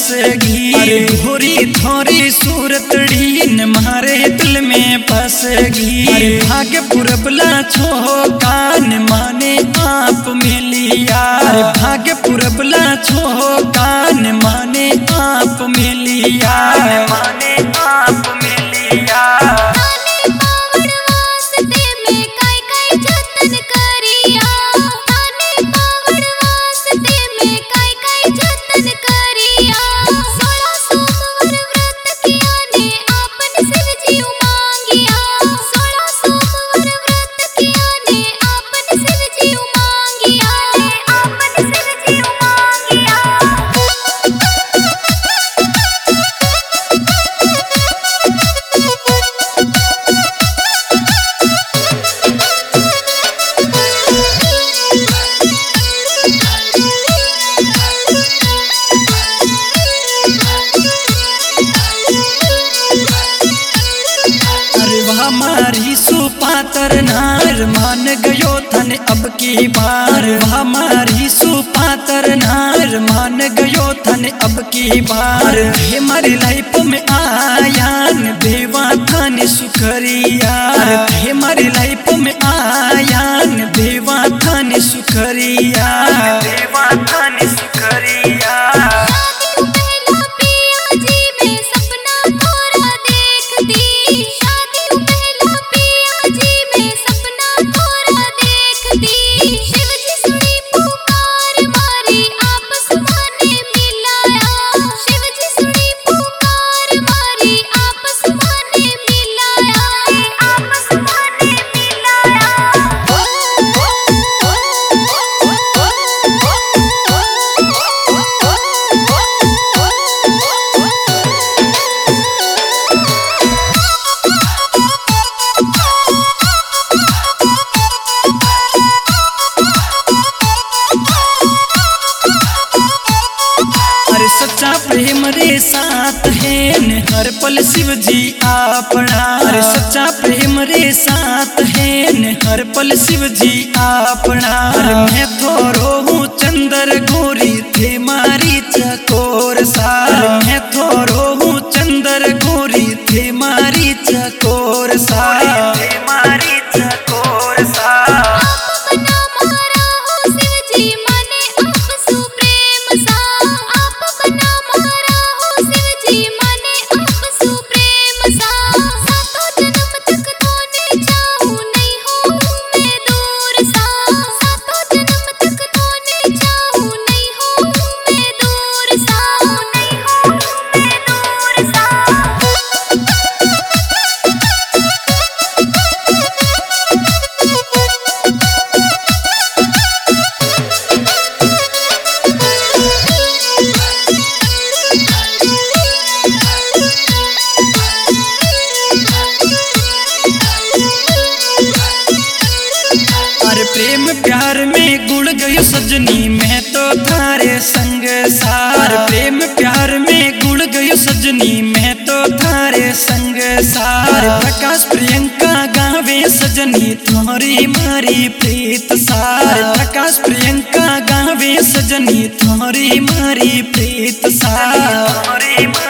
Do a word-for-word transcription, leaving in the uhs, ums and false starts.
बसगी। अरे घोरी थोरी सूरतड़ी न मारे दिल में बसगी। अरे भाग्य पुरबला छो कान माने आप मिलिया। अरे भाग्य पुरबला छो कान माने आप मिलिया। माने आप मिलिया। हमारी सुपातर नार मान गयो थन अब की बार। हमारी सुपातर नार मान गयो थन अब की बार। हमारी लाइफ में आयान बेवा थान सुखरिया। हमारी लाइफ में आयान बेवा थान सुखरिया। बेवा थान सुखरिया। सच्चा प्रेम रे साथ है न हर पल शिव जी आपना। अरे सच्चा प्रेम रे साथ है न हर पल शिव जी आपना। अरे मैं थोरो हूँ चंदर गोरी थे मारी चकोर सा। मैं थोरो हूँ चंदर गोरी थे मारी चकोर सा। थे मारी चकोर सा। प्रेम प्यार में गुड़ गयो सजनी मैं तो थारे संग सार। प्रेम प्यार में गुड़ गयो सजनी मैं तो थारे संग सार। प्रकाश प्रियंका गावे सजनी थोरी मारी प्रीत सार। प्रकाश प्रियंका गावे सजनी थोरी मारी प्रीत सार।